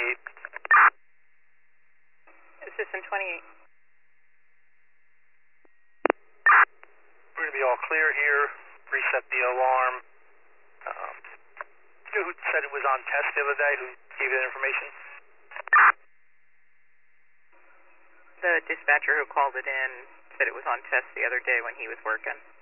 Assistant 28. We're going to be all clear here. Reset the alarm. Who said it was on test the other day? Who gave you that information? The dispatcher who called it in said it was on test the other day when he was working.